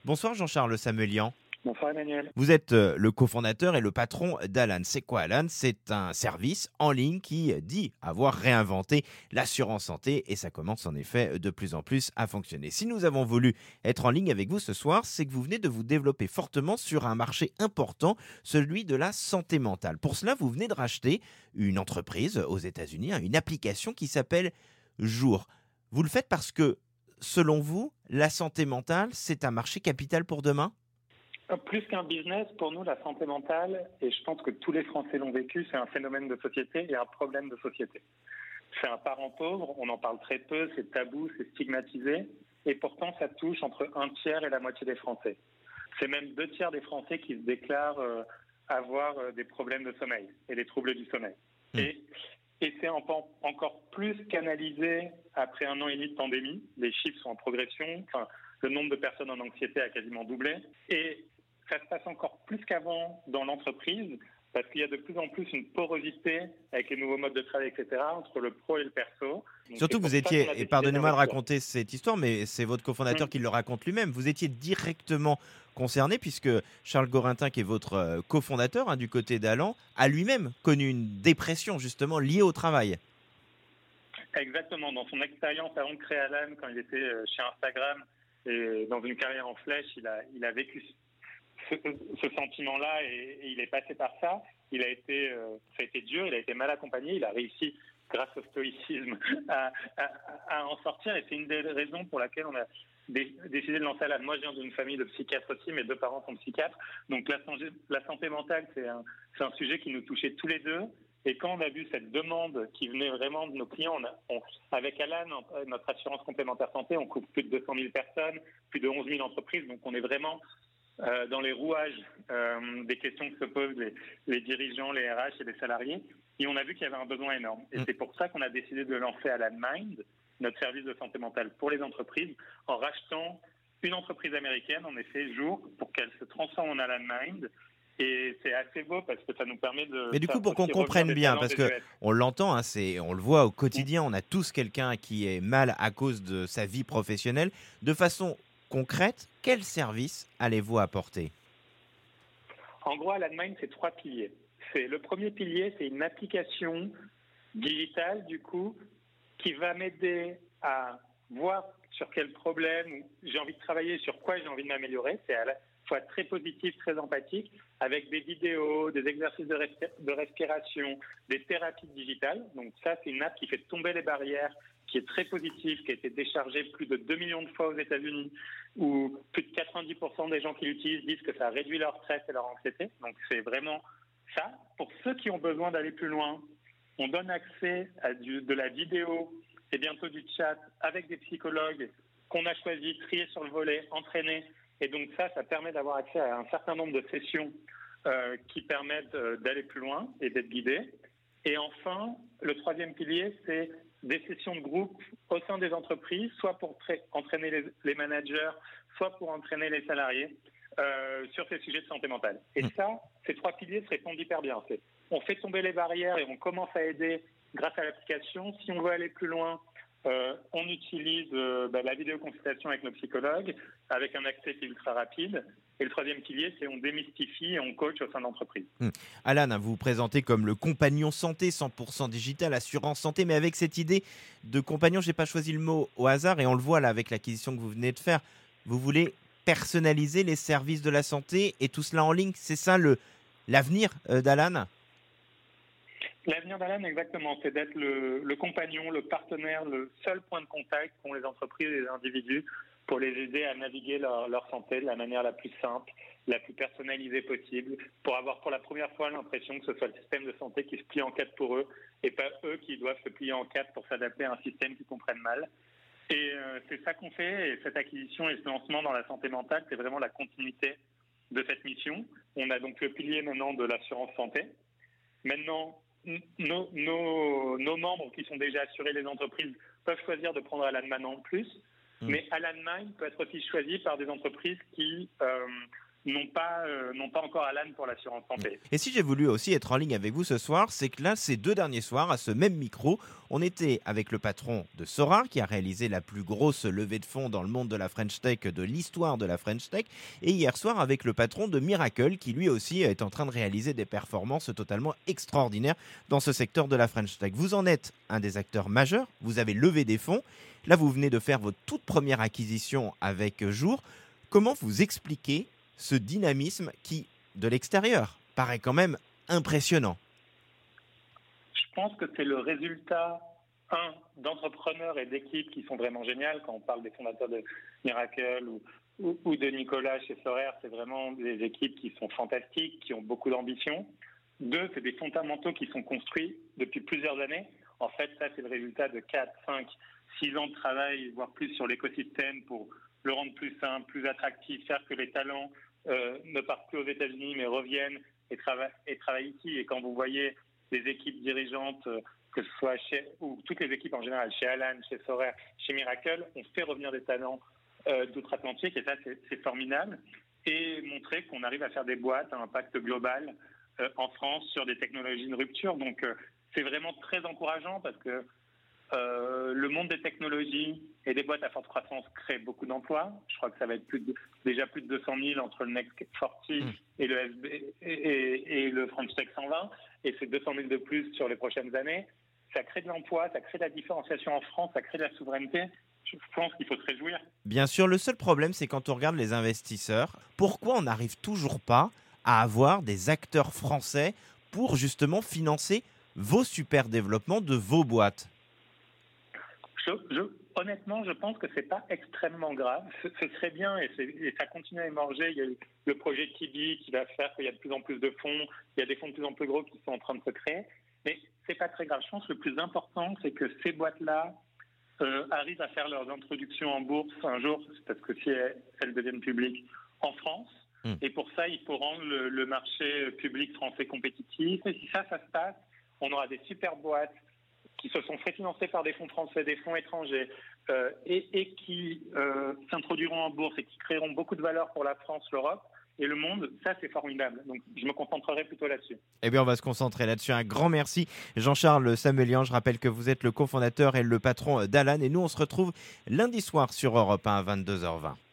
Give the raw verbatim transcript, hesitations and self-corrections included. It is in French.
Bonsoir Jean-Charles Samuelian. Bonsoir Emmanuel. Vous êtes euh, le cofondateur et le patron d'Alan. C'est quoi Alan? C'est un service en ligne qui dit avoir réinventé l'assurance santé et ça commence en effet de plus en plus à fonctionner. Si nous avons voulu être en ligne avec vous ce soir, c'est que vous venez de vous développer fortement sur un marché important, celui de la santé mentale. Pour cela, vous venez de racheter une entreprise aux États-Unis, une application qui s'appelle Jour. Vous le faites parce que, selon vous, la santé mentale, c'est un marché capital pour demain? Plus qu'un business, pour nous, la santé mentale, et je pense que tous les Français l'ont vécu, c'est un phénomène de société et un problème de société. C'est un parent pauvre, on en parle très peu, c'est tabou, c'est stigmatisé, et pourtant ça touche entre un tiers et la moitié des Français. C'est même deux tiers des Français qui se déclarent euh, avoir euh, des problèmes de sommeil et des troubles du sommeil. Mmh. Et, et c'est en, encore plus canalisé après un an et demi de pandémie. Les chiffres sont en progression, enfin, le nombre de personnes en anxiété a quasiment doublé. Et ça se passe encore plus qu'avant dans l'entreprise parce qu'il y a de plus en plus une porosité avec les nouveaux modes de travail, et cetera, entre le pro et le perso. Donc Surtout que vous étiez, et pardonnez-moi de raconter cette histoire, mais c'est votre cofondateur mmh. qui le raconte lui-même, vous étiez directement concerné puisque Charles Gorintin, qui est votre cofondateur hein, du côté d'Alan, a lui-même connu une dépression justement liée au travail. Exactement. Dans son expérience avant de créer Alan, quand il était chez Instagram et dans une carrière en flèche, il a, il a vécu ce, ce sentiment-là et, et il est passé par ça. Il a été, euh, ça a été dur, il a été mal accompagné, il a réussi grâce au stoïcisme à, à, à en sortir et c'est une des raisons pour laquelle on a dé, décidé de lancer Alan. Moi, je viens d'une famille de psychiatres aussi, mes deux parents sont psychiatres, donc la, la santé mentale, c'est un, c'est un sujet qui nous touchait tous les deux. Et quand on a vu cette demande qui venait vraiment de nos clients, on a, on, avec Alan, notre assurance complémentaire santé, on couvre plus de deux cent mille personnes, plus de onze mille entreprises, donc on est vraiment euh, dans les rouages euh, des questions que se posent les, les dirigeants, les R H et les salariés. Et on a vu qu'il y avait un besoin énorme. Et mmh. c'est pour ça qu'on a décidé de lancer Alan Mind, notre service de santé mentale pour les entreprises, en rachetant une entreprise américaine, en effet, Jour, pour qu'elle se transforme en Alan Mind. Et c'est assez beau parce que ça nous permet de... Mais du coup, pour qu'on comprenne bien, parce qu'on l'entend, hein, c'est, on le voit au quotidien, on a tous quelqu'un qui est mal à cause de sa vie professionnelle. De façon concrète, quel service allez-vous apporter? En gros, Alan Mind, c'est trois piliers. C'est, le premier pilier, c'est une application digitale, du coup, qui va m'aider à voir sur quel problème j'ai envie de travailler, sur quoi j'ai envie de m'améliorer. C'est à la fois très positif, très empathique, avec des vidéos, des exercices de, respi- de respiration, des thérapies digitales. Donc ça, c'est une app qui fait tomber les barrières, qui est très positive, qui a été déchargée plus de deux millions de fois aux États-Unis, où plus de quatre-vingt-dix pour cent des gens qui l'utilisent disent que ça réduit leur stress et leur anxiété. Donc c'est vraiment ça. Pour ceux qui ont besoin d'aller plus loin, on donne accès à du, de la vidéo et bientôt du chat avec des psychologues qu'on a choisis, triés sur le volet, entraînés. Et donc ça, ça permet d'avoir accès à un certain nombre de sessions euh, qui permettent euh, d'aller plus loin et d'être guidés. Et enfin, le troisième pilier, c'est des sessions de groupe au sein des entreprises, soit pour tra- entraîner les, les managers, soit pour entraîner les salariés euh, sur ces sujets de santé mentale. Et ça, ces trois piliers se répondent hyper bien. C'est, on fait tomber les barrières et on commence à aider grâce à l'application. Si on veut aller plus loin, Euh, on utilise euh, bah, la vidéoconsultation avec nos psychologues, avec un accès qui est ultra rapide. Et le troisième pilier, c'est on démystifie et on coach au sein d'entreprise. Mmh. Alan, vous vous présentez comme le compagnon santé, cent pour cent digital, assurance santé, mais avec cette idée de compagnon, je n'ai pas choisi le mot au hasard, et on le voit là avec l'acquisition que vous venez de faire. Vous voulez personnaliser les services de la santé et tout cela en ligne. C'est ça le, l'avenir euh, d'Alan ? L'avenir d'Alan, exactement, c'est d'être le, le compagnon, le partenaire, le seul point de contact qu'ont les entreprises et les individus pour les aider à naviguer leur, leur santé de la manière la plus simple, la plus personnalisée possible, pour avoir pour la première fois l'impression que ce soit le système de santé qui se plie en quatre pour eux et pas eux qui doivent se plier en quatre pour s'adapter à un système qu'ils comprennent mal. Et euh, c'est ça qu'on fait, et cette acquisition et ce lancement dans la santé mentale, c'est vraiment la continuité de cette mission. On a donc le pilier maintenant de l'assurance santé. Maintenant, Nos, nos, nos membres qui sont déjà assurés, les entreprises, peuvent choisir de prendre Alan Mind en plus. Mmh. Mais Alan Mind peut être aussi choisi par des entreprises qui euh, n'ont pas, euh, n'ont pas encore Alan pour l'assurance santé. Et si j'ai voulu aussi être en ligne avec vous ce soir, c'est que là, ces deux derniers soirs, à ce même micro, on était avec le patron de Sora, qui a réalisé la plus grosse levée de fonds dans le monde de la French Tech, de l'histoire de la French Tech, et hier soir avec le patron de Miracle, qui lui aussi est en train de réaliser des performances totalement extraordinaires dans ce secteur de la French Tech. Vous en êtes un des acteurs majeurs, vous avez levé des fonds, là vous venez de faire votre toute première acquisition avec Jour. Comment vous expliquez ce dynamisme qui, de l'extérieur, paraît quand même impressionnant? Je pense que c'est le résultat, un, d'entrepreneurs et d'équipes qui sont vraiment géniales. Quand on parle des fondateurs de Miracle ou, ou, ou de Nicolas chez Sorare, c'est vraiment des équipes qui sont fantastiques, qui ont beaucoup d'ambition. Deux, c'est des fondamentaux qui sont construits depuis plusieurs années. En fait, ça, c'est le résultat de quatre, cinq, six ans de travail, voire plus sur l'écosystème pour le rendre plus simple, plus attractif, faire que les talents Euh, ne partent plus aux États-Unis mais reviennent et, trava- et travaillent ici. Et quand vous voyez les équipes dirigeantes, euh, que ce soit chez, ou toutes les équipes en général, chez Alan, chez Sorare, chez Miracle, on fait revenir des talents euh, d'outre-Atlantique et ça c'est, c'est formidable. Et montrer qu'on arrive à faire des boîtes à impact global euh, en France sur des technologies de rupture. Donc euh, c'est vraiment très encourageant parce que Euh, le monde des technologies et des boîtes à forte croissance crée beaucoup d'emplois. Je crois que ça va être plus de, déjà plus de deux cent mille entre le Next quarante mmh. et le S B et, et, et le French Tech cent vingt, et c'est deux cent mille de plus sur les prochaines années. Ça crée de l'emploi, ça crée de la différenciation en France, ça crée de la souveraineté. Je pense qu'il faut se réjouir. Bien sûr, le seul problème, c'est quand on regarde les investisseurs, pourquoi on n'arrive toujours pas à avoir des acteurs français pour justement financer vos super développements de vos boîtes? Je, je, honnêtement, je pense que c'est pas extrêmement grave. Ce, ce serait bien et, et ça continue à émerger. Il y a le projet Tibi qui va faire qu'il y a de plus en plus de fonds. Il y a des fonds de plus en plus gros qui sont en train de se créer. Mais c'est pas très grave. Je pense que le plus important, c'est que ces boîtes-là euh, arrivent à faire leurs introductions en bourse un jour, parce que si elles, elles deviennent publiques en France. Mmh. Et pour ça, il faut rendre le, le marché public français compétitif. Et si ça, ça se passe, on aura des super boîtes qui se sont fait financer par des fonds français, des fonds étrangers, euh, et, et qui euh, s'introduiront en bourse et qui créeront beaucoup de valeur pour la France, l'Europe et le monde. Ça, c'est formidable. Donc, je me concentrerai plutôt là-dessus. Eh bien, on va se concentrer là-dessus. Un grand merci, Jean-Charles Samuelian. Je rappelle que vous êtes le cofondateur et le patron d'Alan. Et nous, on se retrouve lundi soir sur Europe un à vingt-deux heures vingt.